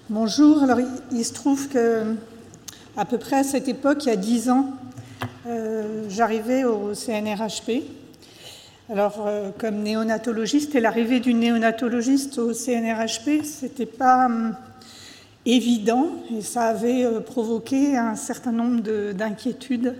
Bonjour. Alors, il se trouve qu'à peu près à cette époque, il y a 10 ans, j'arrivais au CNRHP. Alors, comme néonatologiste, et l'arrivée d'une néonatologiste au CNRHP, c'était pas évident, et ça avait provoqué un certain nombre d'inquiétudes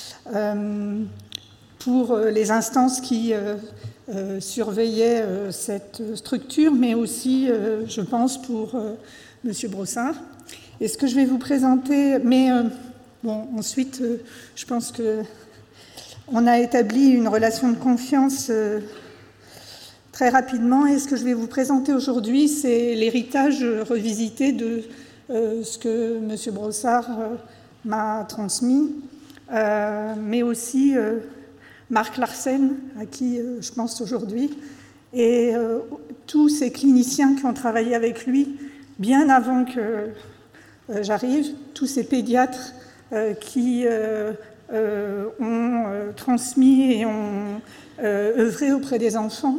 pour les instances qui surveillaient cette structure, mais aussi, je pense, pour M. Brossard. Et ce que je vais vous présenter, mais bon, ensuite, je pense qu'on a établi une relation de confiance très rapidement, et ce que je vais vous présenter aujourd'hui, c'est l'héritage revisité de ce que M. Brossard m'a transmis, mais aussi Marc Larsen, à qui je pense aujourd'hui, et tous ces cliniciens qui ont travaillé avec lui bien avant que j'arrive, tous ces pédiatres qui ont transmis et ont œuvré auprès des enfants.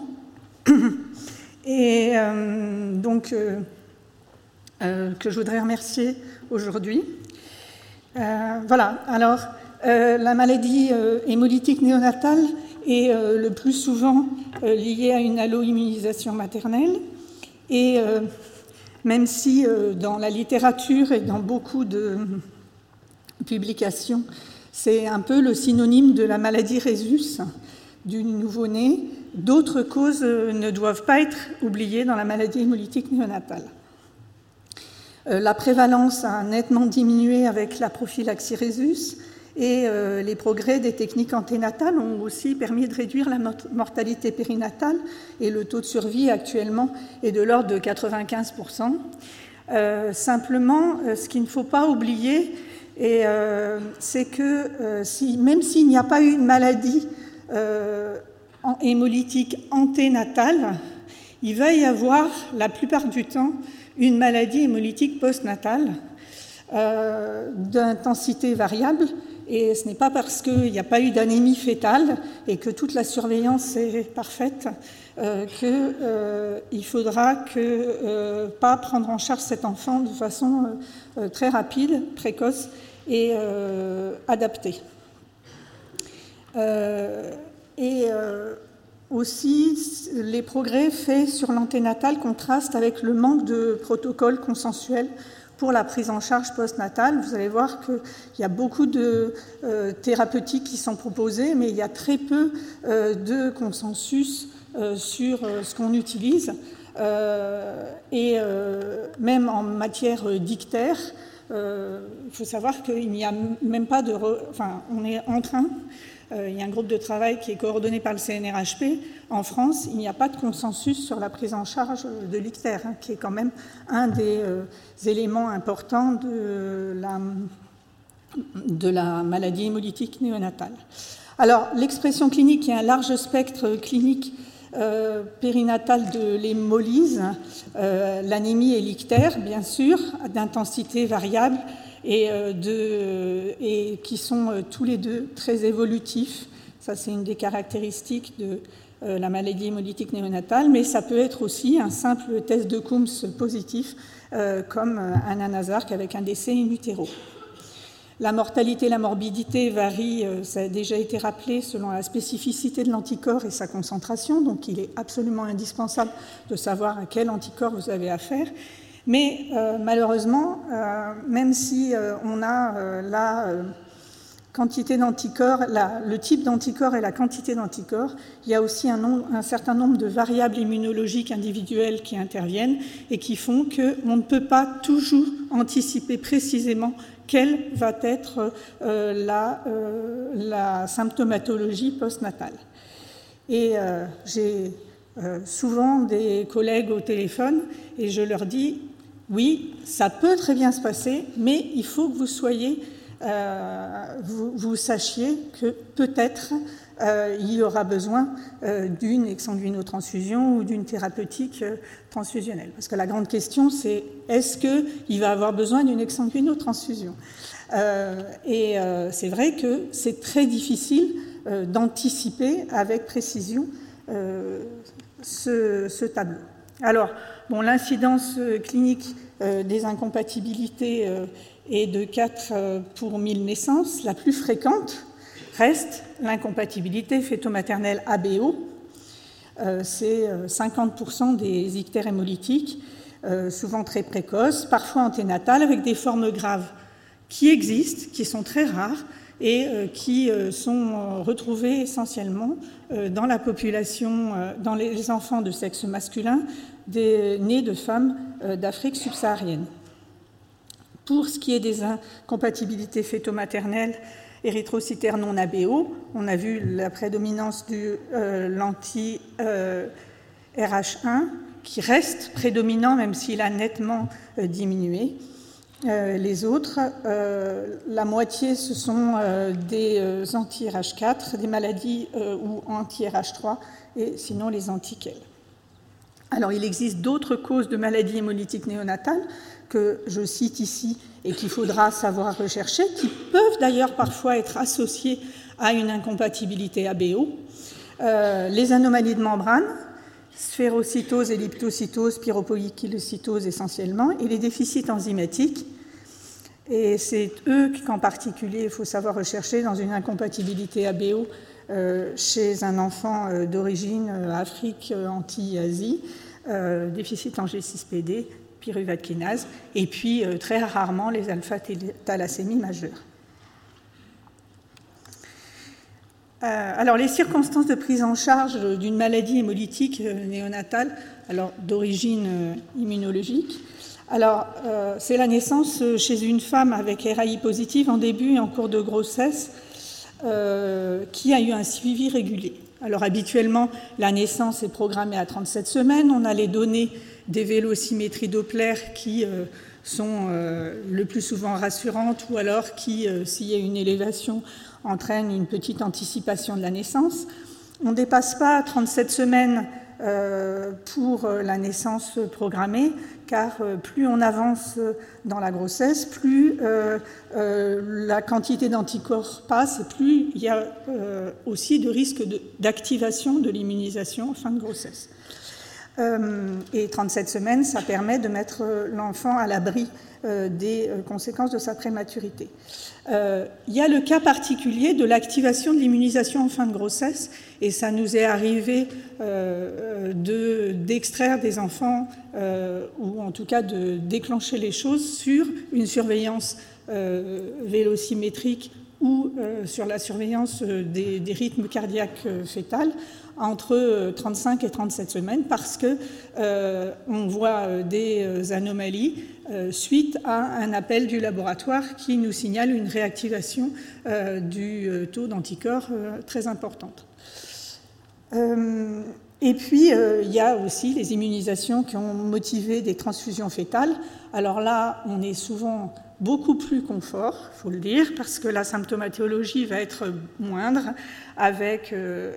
Et donc, que je voudrais remercier aujourd'hui. Voilà, alors, la maladie hémolytique néonatale est le plus souvent liée à une alloimmunisation maternelle. Et même si dans la littérature et dans beaucoup de publications, c'est un peu le synonyme de la maladie rhésus du nouveau-né, d'autres causes ne doivent pas être oubliées dans la maladie hémolytique néonatale. La prévalence a nettement diminué avec la prophylaxie rhésus et les progrès des techniques anténatales ont aussi permis de réduire la mortalité périnatale et le taux de survie actuellement est de l'ordre de 95%. Simplement, ce qu'il ne faut pas oublier, c'est que même s'il n'y a pas eu une maladie hémolytique anténatale, il va y avoir la plupart du temps une maladie hémolytique postnatale d'intensité variable, et ce n'est pas parce qu'il n'y a pas eu d'anémie fœtale et que toute la surveillance est parfaite qu'il faudra pas prendre en charge cet enfant de façon très rapide, précoce et adaptée. Aussi, les progrès faits sur l'anténatal contrastent avec le manque de protocoles consensuels pour la prise en charge postnatale. Vous allez voir qu'il y a beaucoup de thérapeutiques qui sont proposées, mais il y a très peu de consensus sur ce qu'on utilise. Et même en matière d'ictère, il faut savoir qu'il n'y a même pas de... Enfin, on est en train... il y a un groupe de travail qui est coordonné par le CNRHP. En France, il n'y a pas de consensus sur la prise en charge de l'ictère, qui est quand même un des éléments importants de la maladie hémolytique néonatale. Alors, l'expression clinique, il y a un large spectre clinique périnatale de l'hémolyse, l'anémie et l'ictère, bien sûr, d'intensité variable, et qui sont tous les deux très évolutifs. Ça, c'est une des caractéristiques de la maladie hémolytique néonatale, mais ça peut être aussi un simple test de Coombs positif, comme un anasarque avec un décès in utero. La mortalité et la morbidité varient, ça a déjà été rappelé, selon la spécificité de l'anticorps et sa concentration, donc il est absolument indispensable de savoir à quel anticorps vous avez affaire. Mais malheureusement, même si on a la quantité d'anticorps, le type d'anticorps et la quantité d'anticorps, il y a aussi un certain nombre de variables immunologiques individuelles qui interviennent et qui font qu'on ne peut pas toujours anticiper précisément quelle va être la symptomatologie postnatale. Et j'ai souvent des collègues au téléphone et je leur dis « Oui, ça peut très bien se passer, mais il faut que vous soyez, vous sachiez que peut-être il y aura besoin d'une exsanguinotransfusion ou d'une thérapeutique transfusionnelle. » Parce que la grande question, c'est est-ce qu'il va avoir besoin d'une exsanguinotransfusion ? Et c'est vrai que c'est très difficile d'anticiper avec précision ce tableau. Alors, bon, l'incidence clinique des incompatibilités est de 4 pour 1000 naissances. La plus fréquente reste l'incompatibilité fœto-maternelle ABO. C'est 50% des ictères hémolytiques, souvent très précoces, parfois anténatales, avec des formes graves qui existent, qui sont très rares et qui sont retrouvées essentiellement dans la population, dans les enfants de sexe masculin nés de femmes d'Afrique subsaharienne. Pour ce qui est des incompatibilités fœto-maternelles érythrocytaires non ABO, on a vu la prédominance de l'anti-RH1 qui reste prédominant même s'il a nettement diminué. Les autres, la moitié, ce sont des anti-RH4, des maladies ou anti-RH3, et sinon les anti-KEL. Alors, il existe d'autres causes de maladies hémolytiques néonatales que je cite ici et qu'il faudra savoir rechercher, qui peuvent d'ailleurs parfois être associées à une incompatibilité ABO. Les anomalies de membrane, sphérocytose, elliptocytose, pyropoïkilocytose essentiellement, et les déficits enzymatiques. Et c'est eux qu'en particulier il faut savoir rechercher dans une incompatibilité ABO chez un enfant d'origine Afrique, anti-Asie, déficit en G6PD, pyruvate kinase, et puis très rarement les alpha-thalassémies majeures. Alors, les circonstances de prise en charge d'une maladie hémolytique néonatale, alors d'origine immunologique, alors c'est la naissance chez une femme avec RAI positive en début et en cours de grossesse qui a eu un suivi régulier. Alors habituellement, la naissance est programmée à 37 semaines. On a les données des vélocimétries Doppler qui sont le plus souvent rassurantes ou alors qui, s'il y a une élévation, entraînent une petite anticipation de la naissance. On ne dépasse pas 37 semaines pour la naissance programmée, car plus on avance dans la grossesse, plus la quantité d'anticorps passe, et plus il y a aussi de risque d'activation de l'immunisation en fin de grossesse. Et 37 semaines, ça permet de mettre l'enfant à l'abri des conséquences de sa prématurité. Il y a le cas particulier de l'activation de l'immunisation en fin de grossesse, et ça nous est arrivé d'extraire des enfants, ou en tout cas de déclencher les choses sur une surveillance vélocimétrique ou sur la surveillance des rythmes cardiaques fœtales entre 35 et 37 semaines, parce que on voit des anomalies suite à un appel du laboratoire qui nous signale une réactivation du taux d'anticorps très importante. Et puis, il y a aussi les immunisations qui ont motivé des transfusions fœtales. Alors là, on est souvent beaucoup plus confort, il faut le dire, parce que la symptomatologie va être moindre, avec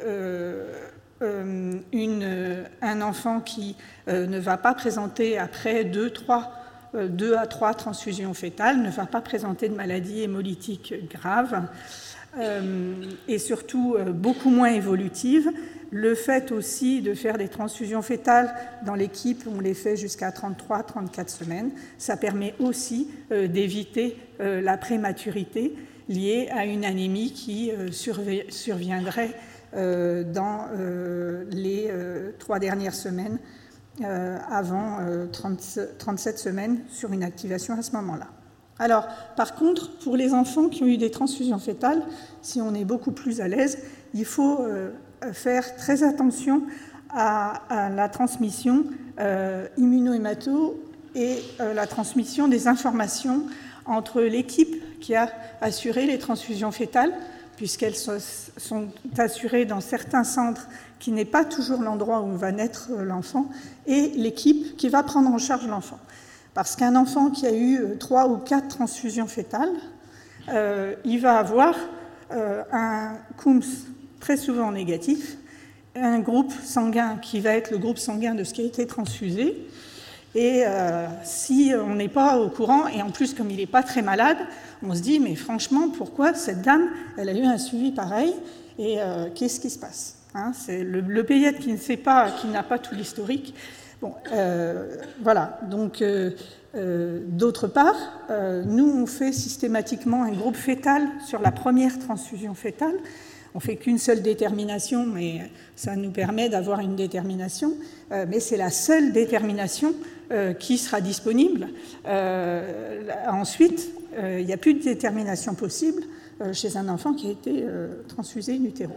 un enfant qui ne va pas présenter, après 2 à 3 transfusions fœtales, ne va pas présenter de maladie hémolytique grave, et surtout beaucoup moins évolutive. Le fait aussi de faire des transfusions fœtales dans l'équipe, on les fait jusqu'à 33-34 semaines, ça permet aussi d'éviter la prématurité liée à une anémie qui surviendrait dans les 3 dernières semaines avant 37 semaines sur une activation à ce moment-là. Alors, par contre, pour les enfants qui ont eu des transfusions fœtales, si on est beaucoup plus à l'aise, il faut faire très attention à la transmission immunohémato et la transmission des informations entre l'équipe qui a assuré les transfusions fœtales, puisqu'elles sont assurées dans certains centres qui n'est pas toujours l'endroit où va naître l'enfant, et l'équipe qui va prendre en charge l'enfant. Parce qu'un enfant qui a eu 3 ou 4 transfusions fœtales, il va avoir un CUMS très souvent négatif, un groupe sanguin qui va être le groupe sanguin de ce qui a été transfusé, et si on n'est pas au courant, et en plus comme il n'est pas très malade, on se dit mais franchement pourquoi cette dame elle a eu un suivi pareil, et qu'est-ce qui se passe, hein, c'est le pédiatre qui ne sait pas, qui n'a pas tout l'historique, Bon, voilà, donc d'autre part, nous on fait systématiquement un groupe fœtal sur la première transfusion fœtale. On ne fait qu'une seule détermination, mais ça nous permet d'avoir une détermination, mais c'est la seule détermination qui sera disponible. Ensuite, il n'y a plus de détermination possible chez un enfant qui a été transfusé in utero.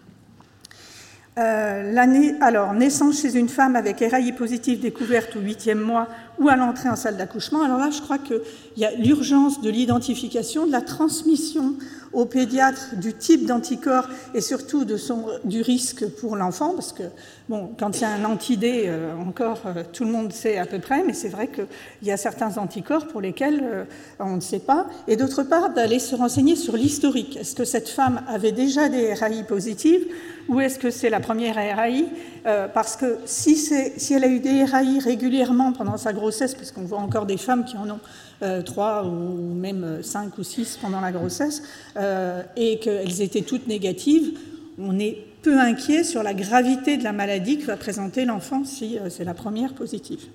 Alors, naissance chez une femme avec RAI positif découverte au 8e mois ou à l'entrée en salle d'accouchement. Alors là, je crois qu'il y a l'urgence de l'identification, de la transmission au pédiatre du type d'anticorps et surtout du risque pour l'enfant, parce que bon, quand il y a un anti-D, encore tout le monde sait à peu près, mais c'est vrai qu'il y a certains anticorps pour lesquels on ne sait pas. Et d'autre part, d'aller se renseigner sur l'historique. Est-ce que cette femme avait déjà des RAI positives ou est-ce que c'est la première RAI? Parce que si elle a eu des RAI régulièrement pendant sa grossesse, parce qu'on voit encore des femmes qui en ont 3 ou même 5 ou 6 pendant la grossesse, et qu'elles étaient toutes négatives, on est peu inquiet sur la gravité de la maladie que va présenter l'enfant si c'est la première positive.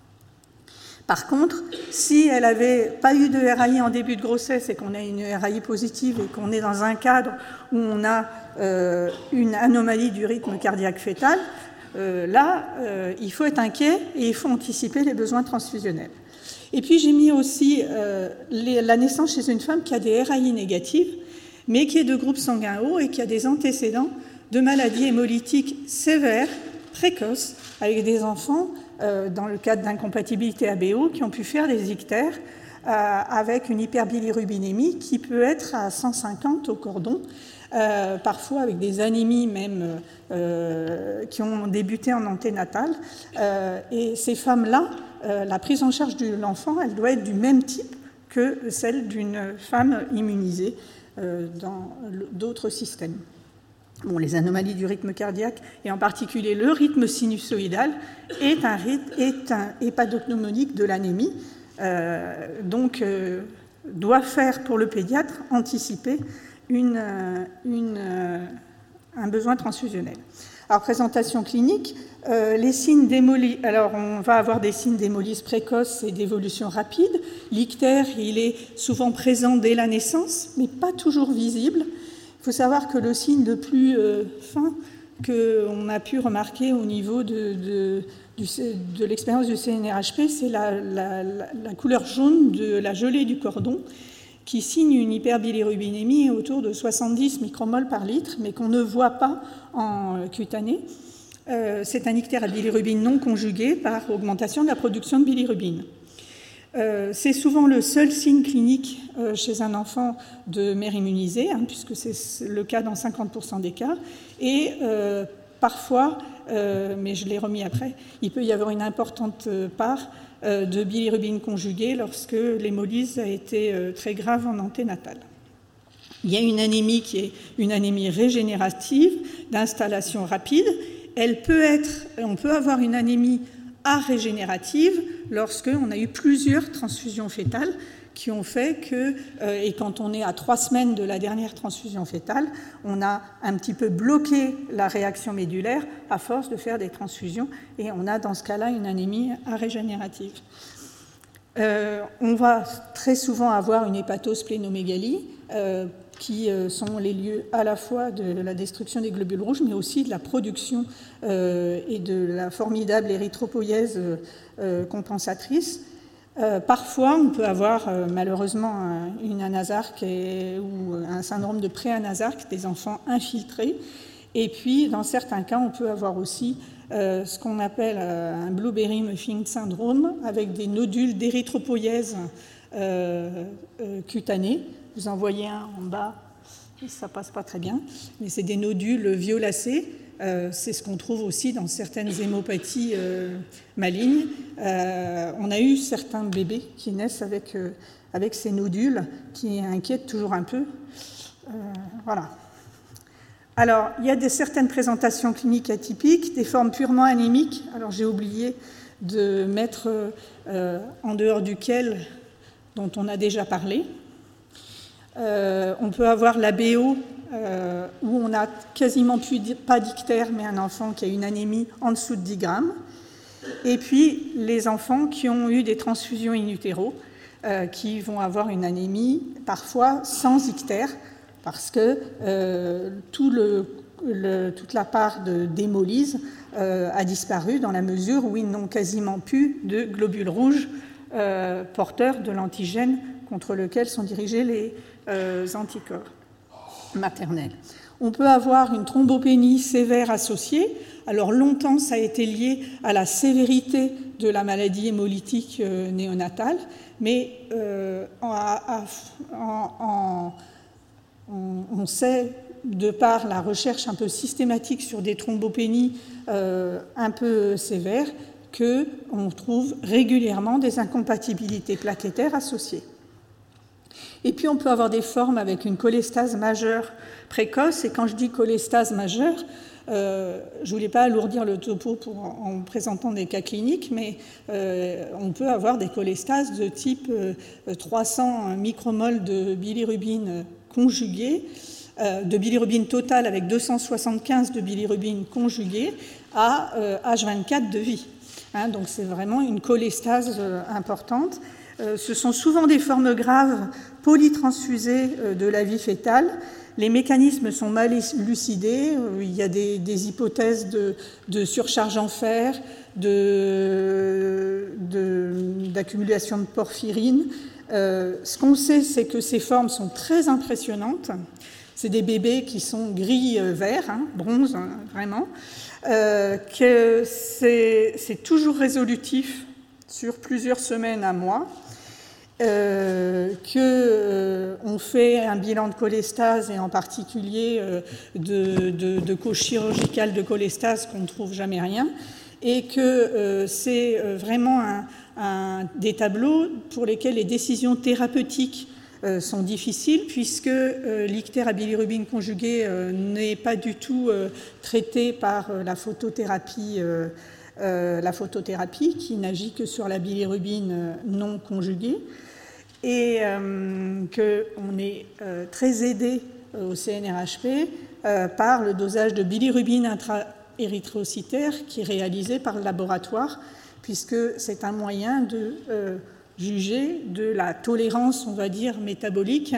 Par contre, si elle n'avait pas eu de RAI en début de grossesse et qu'on a une RAI positive et qu'on est dans un cadre où on a une anomalie du rythme cardiaque fœtal, là, il faut être inquiet et il faut anticiper les besoins transfusionnels. Et puis j'ai mis aussi la naissance chez une femme qui a des RAI négatives, mais qui est de groupe sanguin haut et qui a des antécédents de maladies hémolytiques sévères, précoces, avec des enfants, dans le cadre d'incompatibilité ABO, qui ont pu faire des ictères avec une hyperbilirubinémie qui peut être à 150 au cordon, parfois avec des anémies même qui ont débuté en anténatal. Et ces femmes-là, la prise en charge de l'enfant, elle doit être du même type que celle d'une femme immunisée dans d'autres systèmes. Bon, les anomalies du rythme cardiaque, et en particulier le rythme sinusoïdal, est un hépato-pneumonique de l'anémie, donc doit faire pour le pédiatre anticiper un besoin transfusionnel. Alors, présentation clinique, les signes d'hémolyse. Alors, on va avoir des signes d'hémolyse précoce et d'évolution rapide. L'ictère, il est souvent présent dès la naissance, mais pas toujours visible. Il faut savoir que le signe le plus fin qu'on a pu remarquer au niveau de l'expérience du CNRHP, c'est la couleur jaune de la gelée du cordon, qui signe une hyperbilirubinémie autour de 70 micromoles par litre, mais qu'on ne voit pas en cutané. C'est un ictère à bilirubine non conjugué par augmentation de la production de bilirubine. C'est souvent le seul signe clinique chez un enfant de mère immunisée, puisque c'est le cas dans 50% des cas. Et parfois, mais je l'ai remis après, il peut y avoir une importante part de bilirubine conjuguée lorsque l'hémolyse a été très grave en anténatal. Il y a une anémie qui est une anémie régénérative d'installation rapide. On peut avoir une anémie arégénérative lorsqu'on a eu plusieurs transfusions fœtales qui ont fait que, et quand on est à 3 semaines de la dernière transfusion fœtale, on a un petit peu bloqué la réaction médulaire à force de faire des transfusions, et on a dans ce cas-là une anémie arégénérative. On va très souvent avoir une hépatosplénomégalie, qui sont les lieux à la fois de la destruction des globules rouges, mais aussi de la production et de la formidable érythropoïèse compensatrice. Parfois, on peut avoir malheureusement une anasarque ou un syndrome de pré-anasarque, des enfants infiltrés. Et puis, dans certains cas, on peut avoir aussi ce qu'on appelle un blueberry muffin syndrome, avec des nodules d'érythropoïèse cutanés. Vous en voyez un en bas, ça passe pas très bien, mais c'est des nodules violacés. C'est ce qu'on trouve aussi dans certaines hémopathies malignes. On a eu certains bébés qui naissent avec ces nodules qui inquiètent toujours un peu. Voilà. Alors, il y a certaines présentations cliniques atypiques, des formes purement anémiques. Alors, j'ai oublié de mettre en dehors duquel, dont on a déjà parlé. On peut avoir l'ABO, où on n'a quasiment pas d'ictère, mais un enfant qui a une anémie en dessous de 10 grammes. et puis les enfants qui ont eu des transfusions in utero, qui vont avoir une anémie parfois sans ictère, parce que toute la part d'hémolyse a disparu dans la mesure où ils n'ont quasiment plus de globules rouges porteurs de l'antigène contre lequel sont dirigés les anticorps maternels. On peut avoir une thrombopénie sévère associée. Alors longtemps, ça a été lié à la sévérité de la maladie hémolytique néonatale, mais on sait, de par la recherche un peu systématique sur des thrombopénies un peu sévères, qu'on trouve régulièrement des incompatibilités plaquettaires associées. Et puis on peut avoir des formes avec une cholestase majeure précoce, et quand je dis cholestase majeure, je ne voulais pas alourdir le topo en présentant des cas cliniques, mais on peut avoir des cholestases de type 300 micromoles de bilirubine conjuguée, de bilirubine totale avec 275 de bilirubine conjuguée à H24 de vie. Donc c'est vraiment une cholestase importante. Ce sont souvent des formes graves polytransfusées de la vie fétale. Les mécanismes sont mal élucidés. Il y a des hypothèses de surcharge en fer, d'accumulation de porphyrine. Ce qu'on sait, c'est que ces formes sont très impressionnantes. C'est des bébés qui sont gris-vert, bronze, vraiment. Que c'est toujours résolutif sur plusieurs semaines à mois. On fait un bilan de cholestase, et en particulier de cause chirurgicale de cholestase, qu'on ne trouve jamais rien, et que c'est vraiment des tableaux pour lesquels les décisions thérapeutiques sont difficiles, puisque l'ictère à bilirubine conjuguée n'est pas du tout traité par la photothérapie qui n'agit que sur la bilirubine non conjuguée, et qu'on est très aidé au CNRHP par le dosage de bilirubine intra-érythrocytaire qui est réalisé par le laboratoire, puisque c'est un moyen de juger de la tolérance, on va dire, métabolique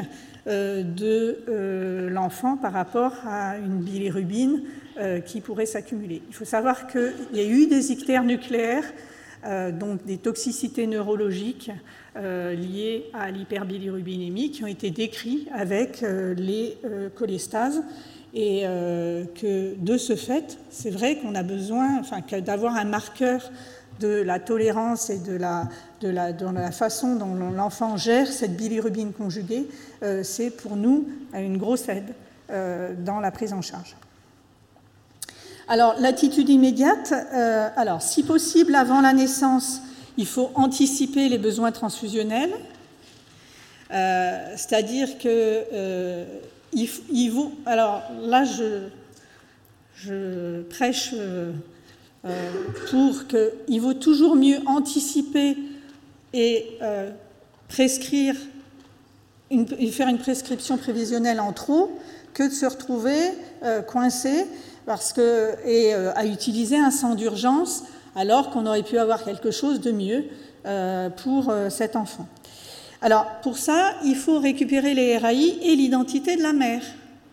de l'enfant par rapport à une bilirubine qui pourrait s'accumuler. Il faut savoir qu'il y a eu des ictères nucléaires, donc des toxicités neurologiques liées à l'hyperbilirubinémie, qui ont été décrits avec les cholestases, et que de ce fait, c'est vrai qu'on a besoin d'avoir un marqueur de la tolérance et de la façon dont l'enfant gère cette bilirubine conjuguée. C'est pour nous une grosse aide dans la prise en charge. Alors, l'attitude immédiate, si possible avant la naissance, il faut anticiper les besoins transfusionnels, c'est-à-dire que il vaut. Alors là, je prêche pour qu'il vaut toujours mieux anticiper et prescrire, faire une prescription prévisionnelle en trop, que de se retrouver coincé à utiliser un sang d'urgence alors qu'on aurait pu avoir quelque chose de mieux pour cet enfant. Alors, pour ça, il faut récupérer les RAI et l'identité de la mère.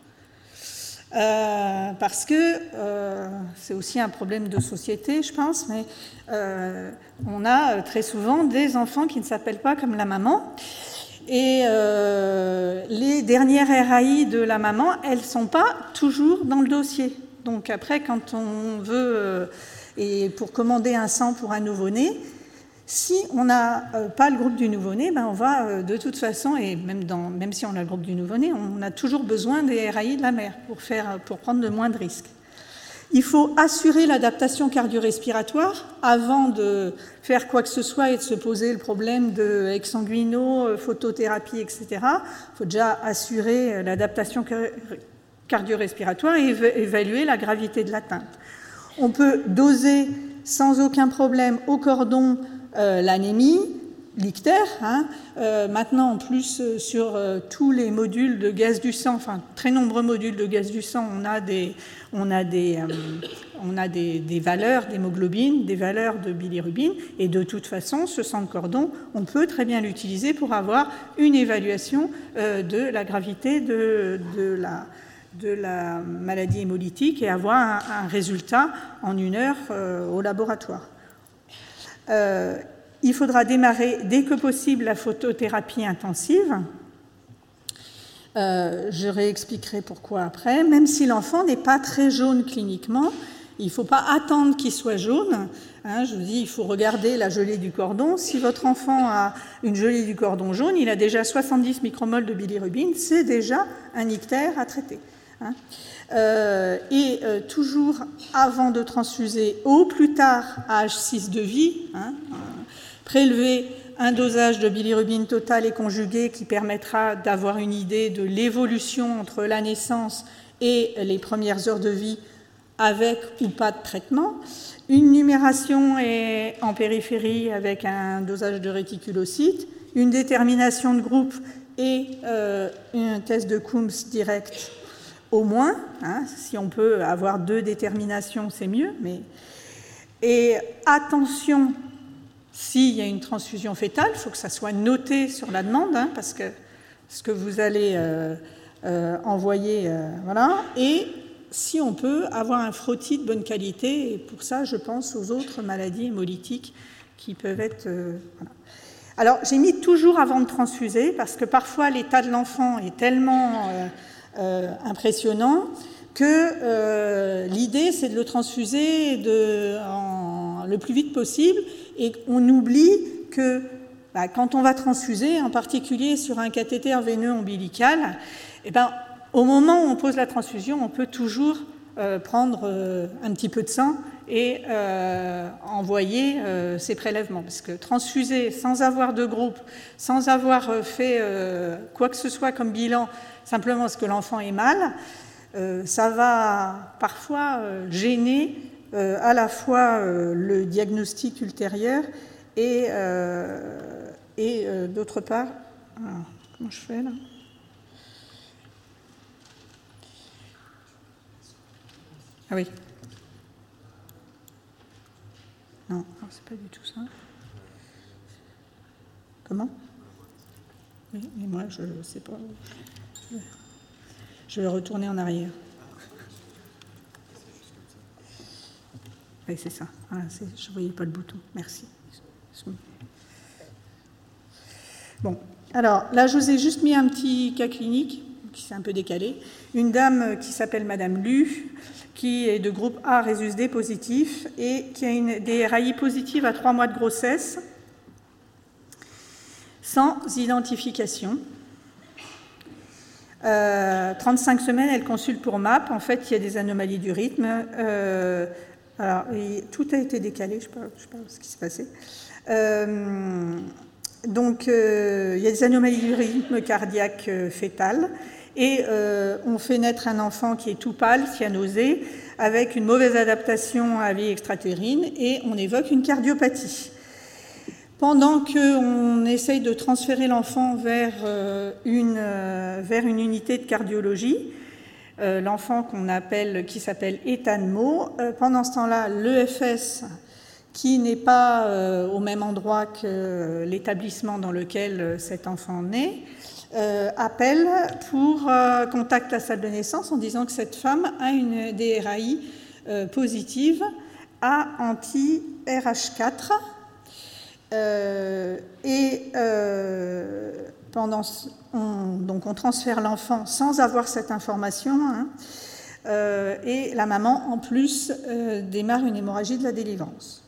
Parce que c'est aussi un problème de société, je pense, mais on a très souvent des enfants qui ne s'appellent pas comme la maman. Et les dernières RAI de la maman, elles ne sont pas toujours dans le dossier. Donc après, quand on veut, et pour commander un sang pour un nouveau-né, si on n'a pas le groupe du nouveau-né, on va de toute façon, et même si on a le groupe du nouveau-né, on a toujours besoin des RAI de la mère pour prendre de moins de risques. Il faut assurer l'adaptation cardio-respiratoire avant de faire quoi que ce soit et de se poser le problème de exsanguino, photothérapie, etc. Il faut déjà assurer l'adaptation cardio-respiratoire et évaluer la gravité de l'atteinte. On peut doser sans aucun problème au cordon l'anémie, l'ictère. Maintenant, en plus, sur tous les modules de gaz du sang, enfin très nombreux modules de gaz du sang, on a des valeurs d'hémoglobine, des valeurs de bilirubine, et de toute façon, ce sang de cordon, on peut très bien l'utiliser pour avoir une évaluation de la gravité de la maladie hémolytique et avoir un résultat en 1 heure au laboratoire. Il faudra démarrer dès que possible la photothérapie intensive. Je réexpliquerai pourquoi après. Même si l'enfant n'est pas très jaune cliniquement, il ne faut pas attendre qu'il soit jaune. Je vous dis, il faut regarder la gelée du cordon. Si votre enfant a une gelée du cordon jaune, il a déjà 70 micromoles de bilirubine, c'est déjà un ictère à traiter. Toujours avant de transfuser, au plus tard à H6 de vie, prélever un dosage de bilirubine totale et conjuguée qui permettra d'avoir une idée de l'évolution entre la naissance et les premières heures de vie avec ou pas de traitement. Une numération en périphérie avec un dosage de réticulocytes, une détermination de groupe et un test de Coombs direct au moins. Si on peut avoir 2 déterminations, c'est mieux. Et attention, s'il y a une transfusion fétale, il faut que ça soit noté sur la demande, parce que ce que vous allez envoyer, voilà. Et si on peut avoir un frottis de bonne qualité, et pour ça, je pense aux autres maladies hémolytiques qui peuvent être... voilà. Alors, j'ai mis toujours avant de transfuser, parce que parfois, l'état de l'enfant est tellement impressionnant que l'idée, c'est de le transfuser le plus vite possible, et on oublie que quand on va transfuser, en particulier sur un cathéter veineux ombilical, au moment où on pose la transfusion, on peut toujours prendre un petit peu de sang et envoyer ces prélèvements. Parce que transfuser sans avoir de groupe, sans avoir fait quoi que ce soit comme bilan, simplement parce que l'enfant est mal, ça va parfois gêner à la fois le diagnostic ultérieur et d'autre part... Alors, comment je fais là ? Ah oui. Non, c'est pas du tout ça. Comment ? Oui, mais moi, je ne sais pas. Je vais retourner en arrière. Oui, c'est ça. Ah, je ne voyais pas le bouton. Merci. Bon, alors là, je vous ai juste mis un petit cas clinique qui s'est un peu décalé. Une dame qui s'appelle Madame Lu, qui est de groupe A Rhésus D positif et qui a des RAI positives à 3 mois de grossesse, sans identification. 35 semaines, elle consulte pour MAP. En fait, il y a des anomalies du rythme. Alors, tout a été décalé, je ne sais pas ce qui s'est passé. Donc, il y a des anomalies du rythme cardiaque fœtal. Et on fait naître un enfant qui est tout pâle, cyanosé, avec une mauvaise adaptation à la vie extra-utérine, et on évoque une cardiopathie. Pendant qu'on essaye de transférer l'enfant vers une unité de cardiologie, l'enfant qui s'appelle Ethan Mo, pendant ce temps-là, l'EFS, qui n'est pas au même endroit que l'établissement dans lequel cet enfant naît, appelle pour contacter la salle de naissance en disant que cette femme a une DRAI positive à anti-RH4 donc on transfère l'enfant sans avoir cette information et la maman en plus démarre une hémorragie de la délivrance.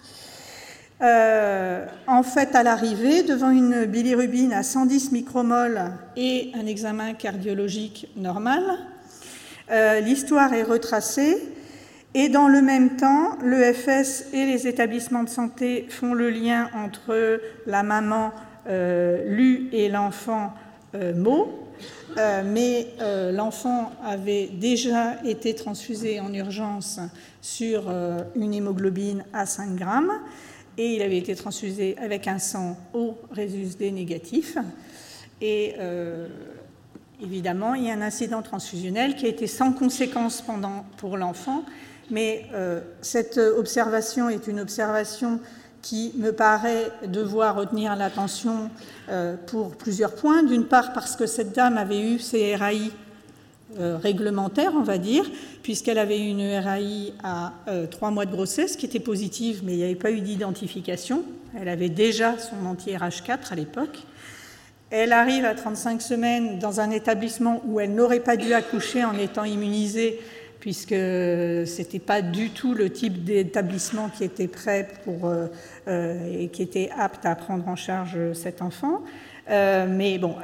En fait, à l'arrivée, devant une bilirubine à 110 micromoles et un examen cardiologique normal, l'histoire est retracée et dans le même temps, l'EFS et les établissements de santé font le lien entre la maman Lu et l'enfant Mo, mais l'enfant avait déjà été transfusé en urgence sur une hémoglobine à 5 grammes. et il avait été transfusé avec un sang O résus D négatif. Et évidemment, il y a un incident transfusionnel qui a été sans conséquence pour l'enfant, mais cette observation est une observation qui me paraît devoir retenir l'attention pour plusieurs points. D'une part, parce que cette dame avait eu ses RAI réglementaires, on va dire, puisqu'elle avait eu une RAI à 3 mois de grossesse qui était positive, mais il n'y avait pas eu d'identification. Elle avait déjà son anti-RH4 à l'époque. Elle arrive à 35 semaines dans un établissement où elle n'aurait pas dû accoucher en étant immunisée, puisque ce n'était pas du tout le type d'établissement qui était prêt et qui était apte à prendre en charge cet enfant. Mais bon,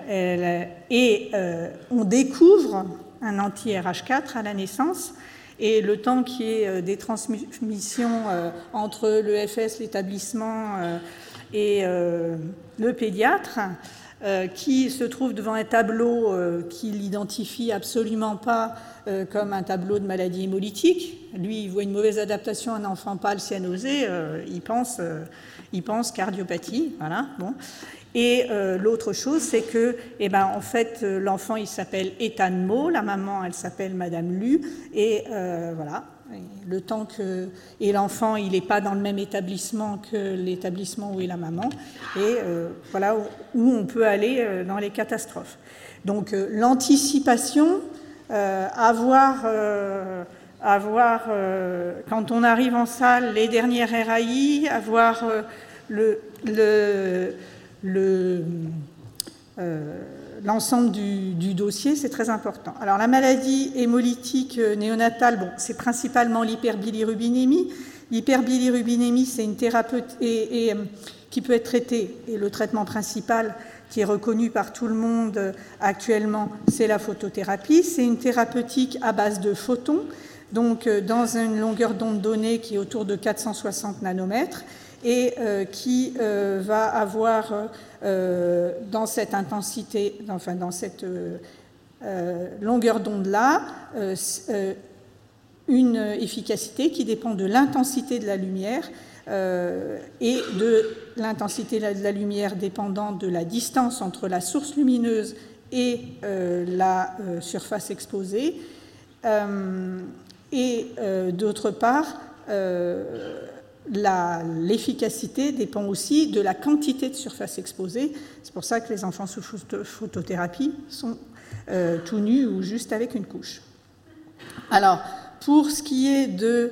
on découvre un anti-RH4 à la naissance, et le temps qu'il y ait des transmissions entre l'EFS, l'établissement et le pédiatre, qui se trouve devant un tableau qui ne l'identifie absolument pas comme un tableau de maladie hémolytique. Lui, il voit une mauvaise adaptation à un enfant pâle cyanosé, il pense cardiopathie. Voilà, bon. Et l'autre chose, c'est que, en fait, l'enfant, il s'appelle Ethan Mo, la maman, elle s'appelle Madame Lu, et voilà. Le temps que et l'enfant, il n'est pas dans le même établissement que l'établissement où est la maman, et voilà où on peut aller dans les catastrophes. Donc l'anticipation, avoir quand on arrive en salle les dernières RAI, avoir l'ensemble du dossier, c'est très important. Alors, la maladie hémolytique néonatale, bon, c'est principalement l'hyperbilirubinémie. L'hyperbilirubinémie, c'est une thérapeutique qui peut être traitée, et le traitement principal qui est reconnu par tout le monde actuellement, c'est la photothérapie. C'est une thérapeutique à base de photons, donc dans une longueur d'onde donnée qui est autour de 460 nanomètres, et qui va avoir dans cette intensité, enfin dans cette longueur d'onde-là, une efficacité qui dépend de l'intensité de la lumière et de l'intensité de la lumière dépendant de la distance entre la source lumineuse et la surface exposée. Et d'autre part, l'efficacité dépend aussi de la quantité de surface exposée. C'est pour ça que les enfants sous photothérapie sont tout nus ou juste avec une couche. Alors, pour ce qui est de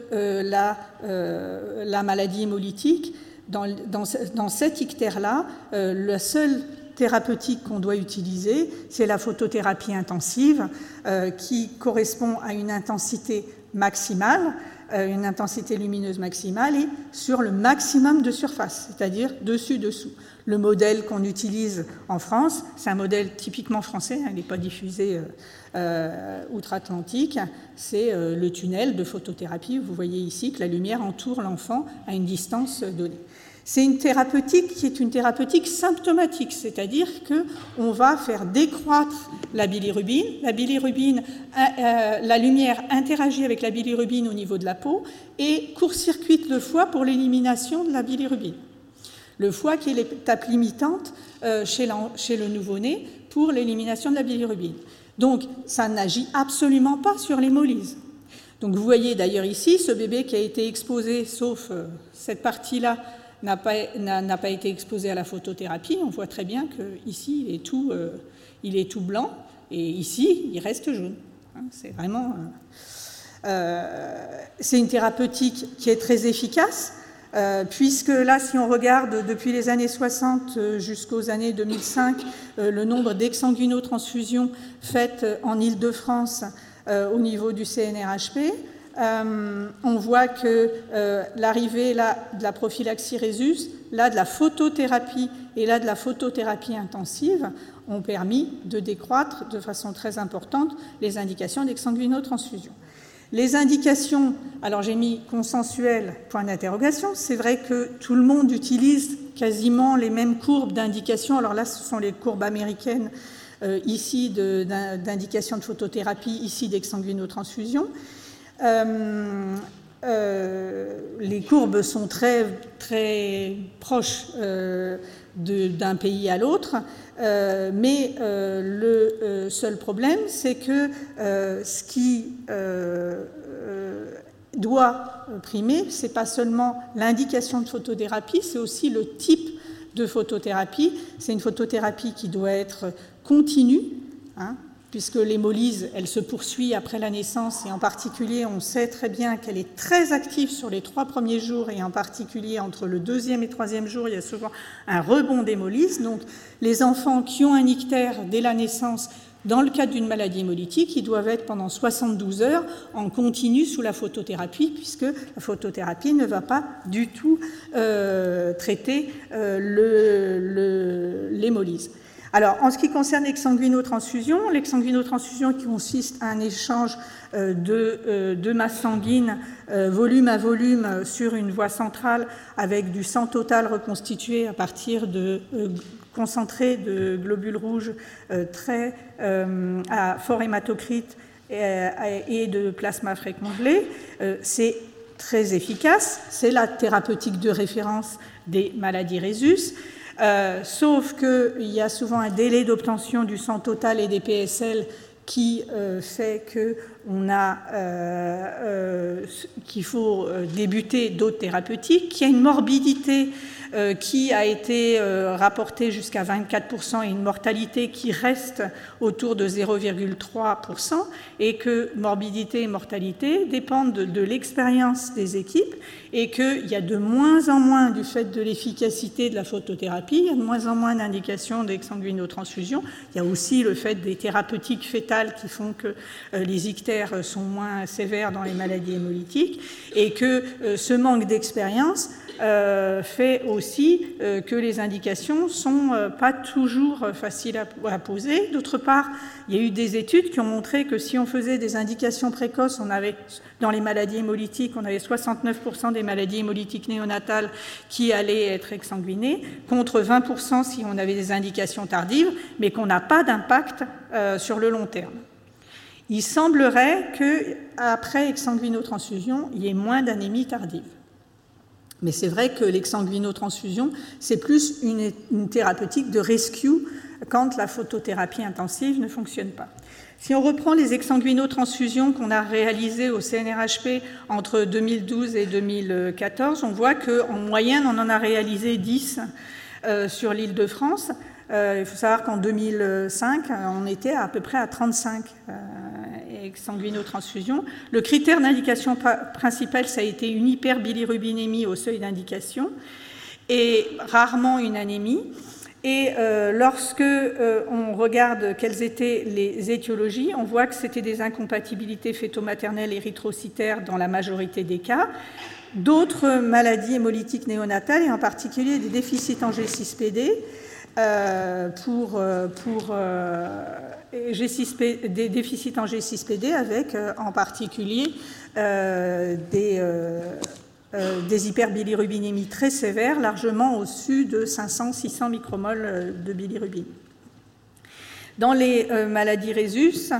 la maladie hémolytique, dans cette ictère-là, la seule thérapeutique qu'on doit utiliser, c'est la photothérapie intensive, qui correspond à une intensité maximale, une intensité lumineuse maximale et sur le maximum de surface, c'est-à-dire dessus-dessous. Le modèle qu'on utilise en France, c'est un modèle typiquement français, il n'est pas diffusé outre-Atlantique, c'est le tunnel de photothérapie. Vous voyez ici que la lumière entoure l'enfant à une distance donnée. C'est une thérapeutique qui est une thérapeutique symptomatique, c'est-à-dire qu'on va faire décroître la bilirubine. La bilirubine, la lumière interagit avec la bilirubine au niveau de la peau et court-circuite le foie pour l'élimination de la bilirubine. Le foie qui est l'étape limitante chez le nouveau-né pour l'élimination de la bilirubine. Donc, ça n'agit absolument pas sur l'hémolyse. Donc, vous voyez d'ailleurs ici, ce bébé qui a été exposé, sauf cette partie-là, n'a pas été exposé à la photothérapie. On voit très bien qu'ici, il est tout blanc, et ici, il reste jaune. C'est vraiment... c'est une thérapeutique qui est très efficace, puisque là, si on regarde depuis les années 60 jusqu'aux années 2005, le nombre d'exsanguinotransfusions faites en Île-de-France au niveau du CNRHP, on voit que l'arrivée là, de la prophylaxie Rhésus, là de la photothérapie et là de la photothérapie intensive ont permis de décroître de façon très importante les indications d'exsanguinotransfusion. Les indications, alors j'ai mis consensuel, point d'interrogation, c'est vrai que tout le monde utilise quasiment les mêmes courbes d'indication, alors là ce sont les courbes américaines ici d'indication de photothérapie, ici d'exsanguinotransfusion. les courbes sont très, très proches d'un pays à l'autre, mais le seul problème, c'est que ce qui doit primer, ce n'est pas seulement l'indication de photothérapie, c'est aussi le type de photothérapie. C'est une photothérapie qui doit être continue, hein, puisque l'hémolyse, elle se poursuit après la naissance, et en particulier, on sait très bien qu'elle est très active sur les 3 premiers jours, et en particulier entre le 2e et 3e jour, il y a souvent un rebond d'hémolyse. Donc, les enfants qui ont un ictère dès la naissance, dans le cadre d'une maladie hémolytique, ils doivent être pendant 72 heures en continu sous la photothérapie, puisque la photothérapie ne va pas du tout traiter l'hémolyse. Alors, en ce qui concerne l'exsanguinotransfusion, l'exsanguinotransfusion qui consiste à un échange de masse sanguine volume à volume sur une voie centrale avec du sang total reconstitué à partir de concentré de globules rouges très à fort hématocrite et de plasma frais congelé, c'est très efficace, c'est la thérapeutique de référence des maladies Rhésus. Sauf qu'il y a souvent un délai d'obtention du sang total et des PSL qui fait qu'il faut débuter d'autres thérapeutiques, qu'il y a une morbidité qui a été rapportée jusqu'à 24% et une mortalité qui reste autour de 0,3%, et que morbidité et mortalité dépendent de l'expérience des équipes, et qu'il y a de moins en moins, du fait de l'efficacité de la photothérapie, il y a de moins en moins d'indications d'exsanguinotransfusion. Il y a aussi le fait des thérapeutiques fétales qui font que les ictères sont moins sévères dans les maladies hémolytiques, et que ce manque d'expérience fait aussi que les indications ne sont pas toujours faciles à poser. D'autre part, il y a eu des études qui ont montré que si on faisait des indications précoces, on avait, dans les maladies hémolytiques, on avait 69% des maladies hémolytiques néonatales qui allaient être exsanguinées, contre 20% si on avait des indications tardives, mais qu'on n'a pas d'impact sur le long terme. Il semblerait qu'après exsanguinotransfusion, il y ait moins d'anémie tardive. Mais c'est vrai que l'exsanguinotransfusion, c'est plus une thérapeutique de rescue quand la photothérapie intensive ne fonctionne pas. Si on reprend les exsanguinotransfusions qu'on a réalisées au CNRHP entre 2012 et 2014, on voit qu'en moyenne, on en a réalisé 10 sur l'Île-de-France. Il faut savoir qu'en 2005, on était à peu près à 35 exsanguinotransfusions. Le critère d'indication principal, ça a été une hyperbilirubinémie au seuil d'indication et rarement une anémie. Et lorsque on regarde quelles étaient les étiologies, on voit que c'était des incompatibilités fœto-maternelles érythrocytaires dans la majorité des cas, d'autres maladies hémolytiques néonatales et en particulier des déficits en G6PD, des déficits en G6PD avec en particulier des hyperbilirubinémies très sévères, largement au-dessus de 500-600 micromoles de bilirubine. Dans les maladies Rhésus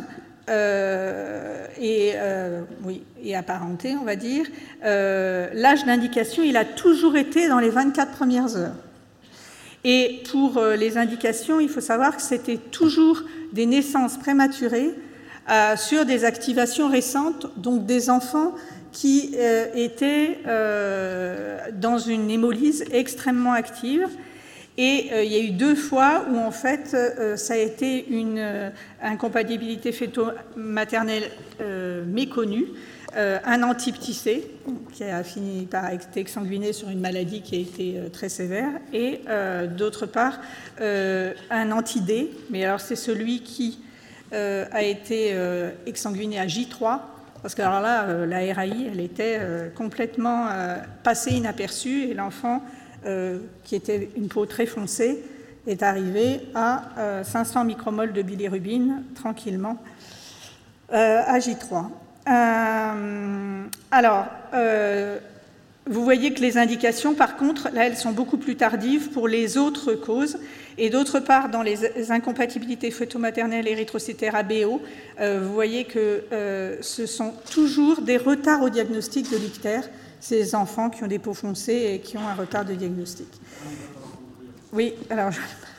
et apparentées, on va dire, l'âge d'indication, il a toujours été dans les 24 premières heures. Et pour les indications, il faut savoir que c'était toujours des naissances prématurées sur des activations récentes, donc des enfants qui étaient dans une hémolyse extrêmement active. Et il y a eu 2 fois où, en fait, ça a été une incompatibilité fœto-maternelle méconnue, un antiptycé qui a fini par être exsanguiné sur une maladie qui a été très sévère, et d'autre part, un anti-D, mais alors c'est celui qui a été exsanguiné à J3, parce que alors là, la RAI, elle était complètement passée inaperçue, et l'enfant, qui était une peau très foncée, est arrivé à 500 micromoles de bilirubine tranquillement à J3. Alors, vous voyez que les indications, par contre, là, elles sont beaucoup plus tardives pour les autres causes. Et d'autre part, dans les incompatibilités fœtomaternelles érythrocytaires ABO, vous voyez que ce sont toujours des retards au diagnostic de l'ictère, ces enfants qui ont des peaux foncées et qui ont un retard de diagnostic. Oui, alors...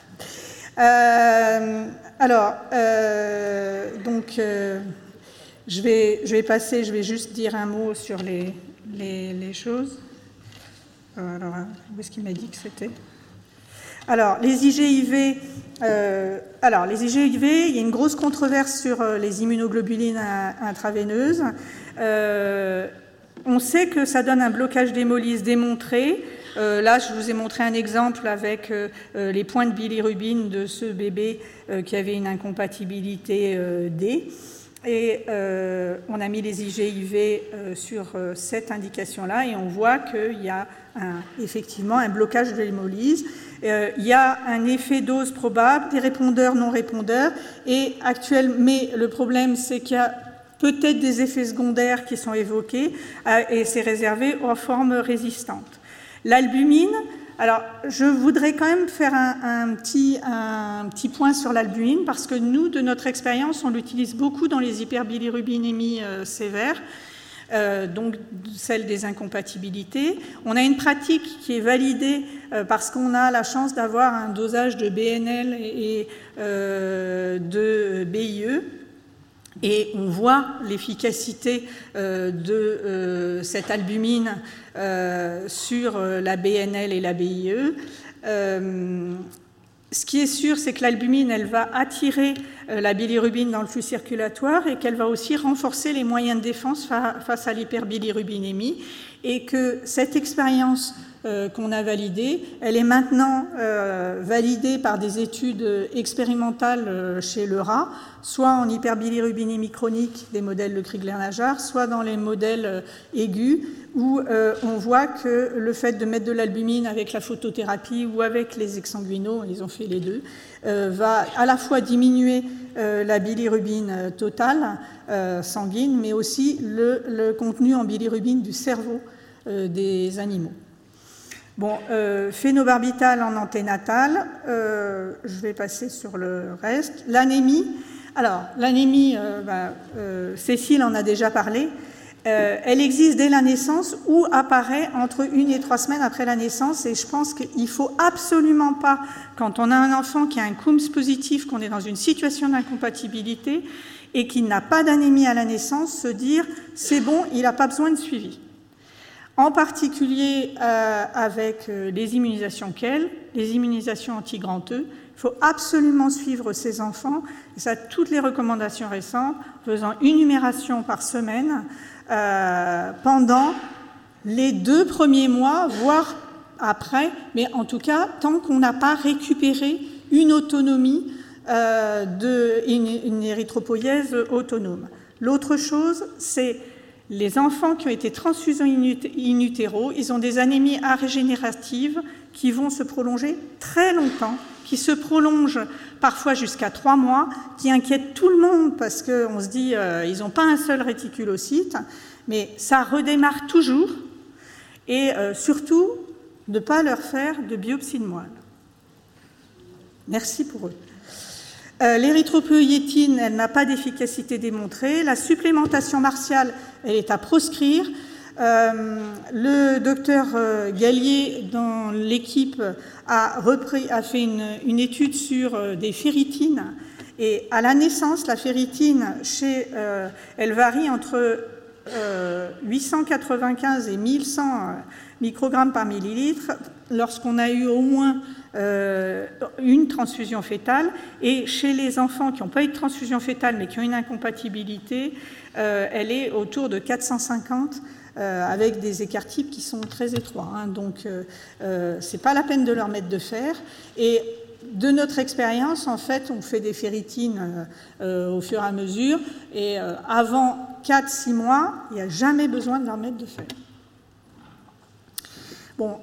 donc, je vais passer, je vais juste dire un mot sur les choses. Alors, où est-ce qu'il m'a dit que c'était ? Alors, les IGIV, il y a une grosse controverse sur les immunoglobulines intraveineuses. On sait que ça donne un blocage d'hémolyse démontré. Là, je vous ai montré un exemple avec les points de bilirubine de ce bébé qui avait une incompatibilité D. Et on a mis les IGIV sur cette indication-là et on voit qu'il y a effectivement un blocage de l'hémolyse. Il y a un effet dose probable, des répondeurs, non-répondeurs. Mais le problème, c'est qu'il y a peut-être des effets secondaires qui sont évoqués et c'est réservé aux formes résistantes. L'albumine, alors je voudrais quand même faire un petit point sur l'albumine parce que nous, de notre expérience, on l'utilise beaucoup dans les hyperbilirubinémies sévères, donc celle des incompatibilités. On a une pratique qui est validée parce qu'on a la chance d'avoir un dosage de BNL et de BIE. Et on voit l'efficacité de cette albumine sur la BNL et la BIE. Ce qui est sûr, c'est que l'albumine, elle va attirer la bilirubine dans le flux circulatoire et qu'elle va aussi renforcer les moyens de défense face à l'hyperbilirubinémie. Et que cette expérience qu'on a validée, elle est maintenant validée par des études expérimentales chez le rat, soit en hyperbilirubinémie chronique, des modèles de Crigler-Najjar, soit dans les modèles aigus, où on voit que le fait de mettre de l'albumine avec la photothérapie ou avec les exsanguinaux, ils ont fait les deux, va à la fois diminuer la bilirubine totale sanguine, mais aussi le contenu en bilirubine du cerveau des animaux. Bon, phénobarbital en anténatal, je vais passer sur le reste. L'anémie, alors l'anémie, Cécile en a déjà parlé, elle existe dès la naissance ou apparaît entre 1 et 3 semaines après la naissance et je pense qu'il ne faut absolument pas, quand on a un enfant qui a un Coombs positif, qu'on est dans une situation d'incompatibilité et qu'il n'a pas d'anémie à la naissance, se dire c'est bon, il n'a pas besoin de suivi. En particulier avec les immunisations KEL, les immunisations anti-grand E, il faut absolument suivre ces enfants, et ça toutes les recommandations récentes, faisant une numération par semaine pendant les 2 premiers mois, voire après, mais en tout cas tant qu'on n'a pas récupéré une autonomie, une érythropoïèse autonome. L'autre chose, c'est les enfants qui ont été transfusés in utero, ils ont des anémies arégénératives qui vont se prolonger très longtemps, qui se prolongent parfois jusqu'à 3 mois, qui inquiètent tout le monde parce qu'on se dit ils n'ont pas un seul réticulocyte, mais ça redémarre toujours et surtout ne pas leur faire de biopsie de moelle. Merci pour eux. L'érythropoïétine, elle n'a pas d'efficacité démontrée. La supplémentation martiale, elle est à proscrire. Le docteur Gallier, dans l'équipe, a fait une étude sur des ferritines. Et à la naissance, la ferritine, elle varie entre 895 et 1100 microgrammes par millilitre lorsqu'on a eu au moins une transfusion fétale, et chez les enfants qui n'ont pas eu de transfusion fétale mais qui ont une incompatibilité, elle est autour de 450 avec des écarts types qui sont très étroits. Hein, donc, c'est pas la peine de leur mettre de fer. Et de notre expérience, en fait, on fait des ferritines au fur et à mesure, et avant 4-6 mois, il n'y a jamais besoin de leur mettre de fer. Bon,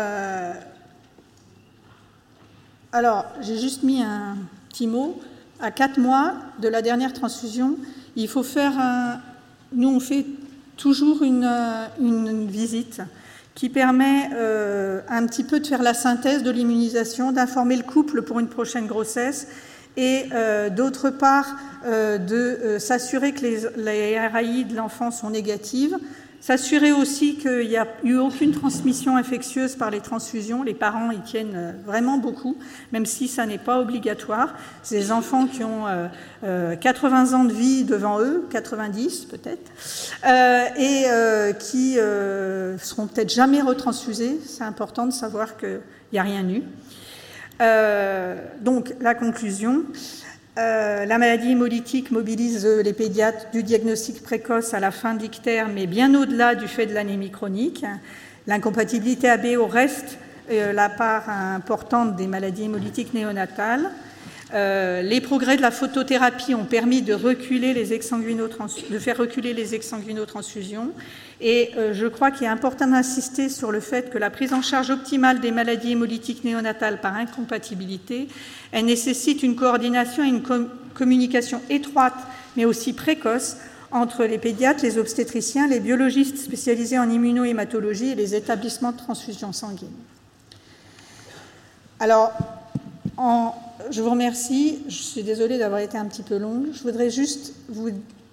alors, j'ai juste mis un petit mot. À 4 mois de la dernière transfusion, il faut faire nous, on fait toujours une visite qui permet un petit peu de faire la synthèse de l'immunisation, d'informer le couple pour une prochaine grossesse et d'autre part de s'assurer que les RAI de l'enfant sont négatives, s'assurer aussi qu'il n'y a eu aucune transmission infectieuse par les transfusions. Les parents y tiennent vraiment beaucoup, même si ça n'est pas obligatoire. C'est des enfants qui ont 80 ans de vie devant eux, 90 peut-être, et qui seront peut-être jamais retransfusés. C'est important de savoir qu'il n'y a rien eu. Donc, la conclusion. La maladie hémolytique mobilise les pédiatres du diagnostic précoce à la fin de l'ictère, mais bien au-delà du fait de l'anémie chronique. L'incompatibilité ABO reste la part importante des maladies hémolytiques néonatales. Les progrès de la photothérapie ont permis de faire reculer les exsanguinotransfusions. Et je crois qu'il est important d'insister sur le fait que la prise en charge optimale des maladies hémolytiques néonatales par incompatibilité, elle nécessite une coordination et une communication étroite, mais aussi précoce, entre les pédiatres, les obstétriciens, les biologistes spécialisés en immunohématologie et les établissements de transfusion sanguine. Alors, je vous remercie. Je suis désolée d'avoir été un petit peu longue. Je voudrais juste vous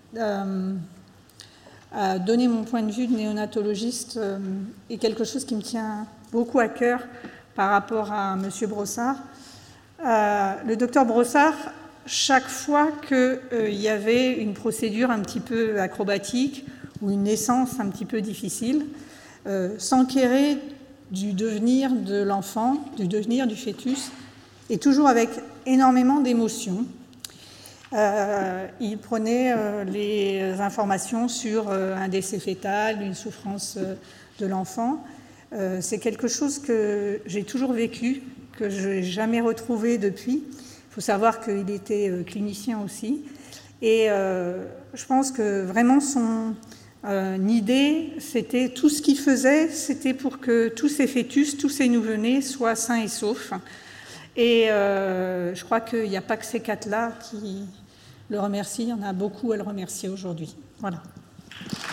donner mon point de vue de néonatologiste et quelque chose qui me tient beaucoup à cœur par rapport à M. Brossard. Le docteur Brossard, chaque fois qu'il y avait une procédure un petit peu acrobatique ou une naissance un petit peu difficile, s'enquérait du devenir de l'enfant, du devenir du fœtus, et toujours avec énormément d'émotion. Il prenait les informations sur un décès fœtal, une souffrance de l'enfant. C'est quelque chose que j'ai toujours vécu, que je n'ai jamais retrouvé depuis. Il faut savoir qu'il était clinicien aussi. Et je pense que vraiment son idée, c'était tout ce qu'il faisait, c'était pour que tous ces fœtus, tous ces nouveau-nés soient sains et saufs. Et je crois qu'il n'y a pas que ces quatre-là qui le remercient, il y en a beaucoup à le remercier aujourd'hui. Voilà.